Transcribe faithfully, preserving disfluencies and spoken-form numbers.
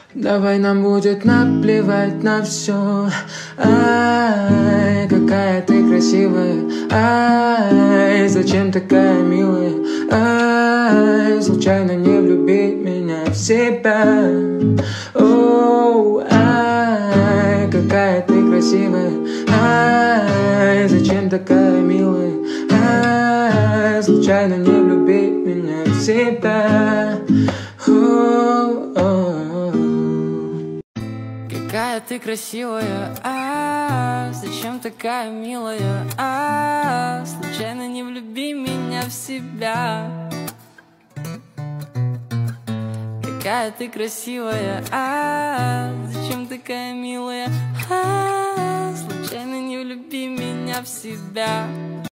Давай нам будет наплевать на все. Ай, какая ты красивая. Ай, зачем такая милая. Ай, случайно не влюби меня в себя. Оу, ай, какая ты красивая. Ай, зачем такая милая. Ай, случайно не влюби меня в себя. Оу, оу. Какая ты красивая, а, зачем такая милая, а, случайно не влюби меня в себя. Какая ты красивая, а, зачем такая милая, а, случайно не влюби меня в себя.